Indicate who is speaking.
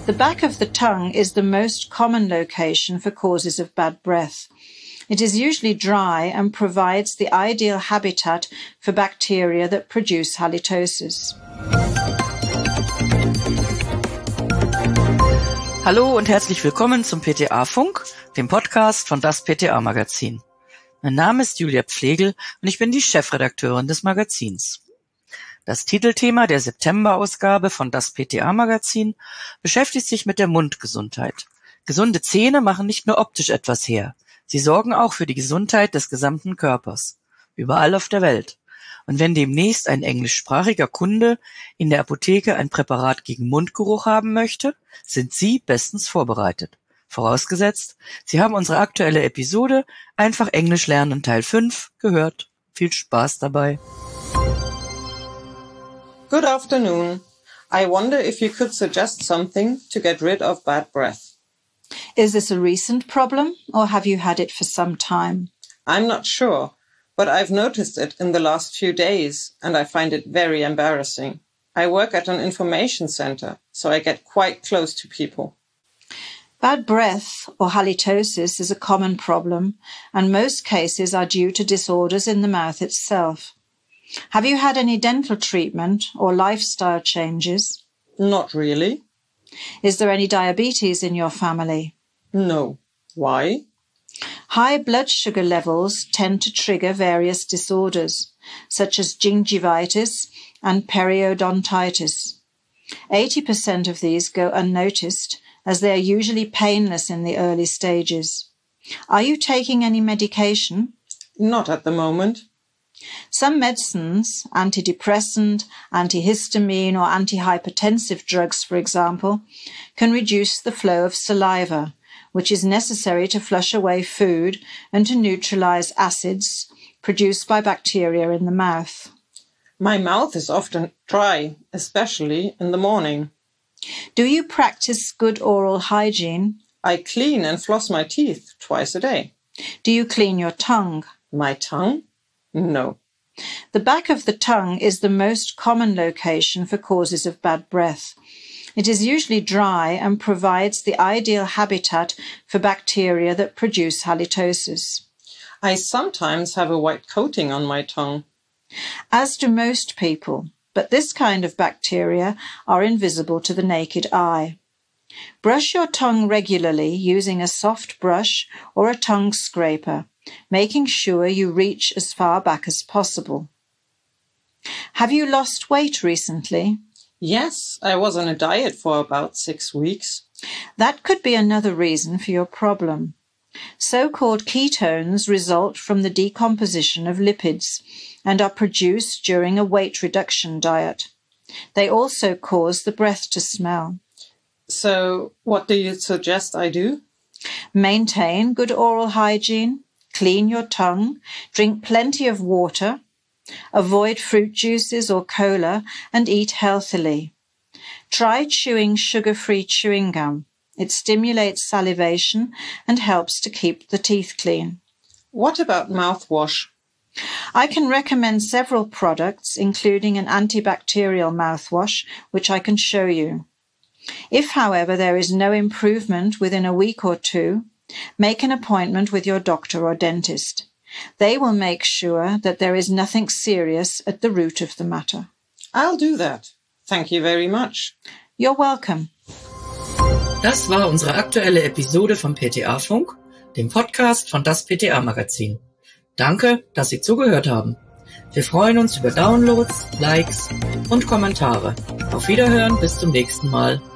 Speaker 1: The back of the tongue is the most common location for causes of bad breath. It is usually dry and provides the ideal habitat for bacteria that produce halitosis.
Speaker 2: Hallo und herzlich willkommen zum PTA-Funk, dem Podcast von das PTA-Magazin. Mein Name ist Julia Pflegel und ich bin die Chefredakteurin des Magazins. Das Titelthema der September-Ausgabe von das PTA-Magazin beschäftigt sich mit der Mundgesundheit. Gesunde Zähne machen nicht nur optisch etwas her, sie sorgen auch für die Gesundheit des gesamten Körpers, überall auf der Welt. Und wenn demnächst ein englischsprachiger Kunde in der Apotheke ein Präparat gegen Mundgeruch haben möchte, sind Sie bestens vorbereitet. Vorausgesetzt, Sie haben unsere aktuelle Episode Einfach Englisch lernen Teil 5 gehört. Viel Spaß dabei.
Speaker 3: Good afternoon. I wonder if you could suggest something to get rid of bad breath.
Speaker 1: Is this a recent problem or have you had it for some time?
Speaker 3: I'm not sure, but I've noticed it in the last few days and I find it very embarrassing. I work at an information center, so I get quite close to people.
Speaker 1: Bad breath or halitosis is a common problem and most cases are due to disorders in the mouth itself. Have you had any dental treatment or lifestyle changes?
Speaker 3: Not really.
Speaker 1: Is there any diabetes in your family?
Speaker 3: No. Why?
Speaker 1: High blood sugar levels tend to trigger various disorders, such as gingivitis and periodontitis. 80% of these go unnoticed, as they are usually painless in the early stages. Are you taking any medication?
Speaker 3: Not at the moment.
Speaker 1: Some medicines, antidepressant, antihistamine or antihypertensive drugs, for example, can reduce the flow of saliva, which is necessary to flush away food and to neutralize acids produced by bacteria in the mouth.
Speaker 3: My mouth is often dry, especially in the morning.
Speaker 1: Do you practice good oral hygiene?
Speaker 3: I clean and floss my teeth twice a day.
Speaker 1: Do you clean your tongue?
Speaker 3: My tongue? No.
Speaker 1: The back of the tongue is the most common location for causes of bad breath. It is usually dry and provides the ideal habitat for bacteria that produce halitosis.
Speaker 3: I sometimes have a white coating on my tongue.
Speaker 1: As do most people, but this kind of bacteria are invisible to the naked eye. Brush your tongue regularly using a soft brush or a tongue scraper, making sure you reach as far back as possible. Have you lost weight recently?
Speaker 3: Yes, I was on a diet for about 6 weeks.
Speaker 1: That could be another reason for your problem. So-called ketones result from the decomposition of lipids and are produced during a weight reduction diet. They also cause the breath to smell.
Speaker 3: So, what do you suggest I do?
Speaker 1: Maintain good oral hygiene, clean your tongue, drink plenty of water, avoid fruit juices or cola, and eat healthily. Try chewing sugar-free chewing gum. It stimulates salivation and helps to keep the teeth clean.
Speaker 3: What about mouthwash?
Speaker 1: I can recommend several products, including an antibacterial mouthwash, which I can show you. If, however, there is no improvement within a week or two, make an appointment with your doctor or dentist. They will make sure that there is nothing serious at the root of the matter.
Speaker 3: I'll do that. Thank you very much.
Speaker 1: You're welcome.
Speaker 2: Das war unsere aktuelle Episode vom PTA-Funk, dem Podcast von das PTA-Magazin. Danke, dass Sie zugehört haben. Wir freuen uns über Downloads, Likes und Kommentare. Auf Wiederhören, bis zum nächsten Mal.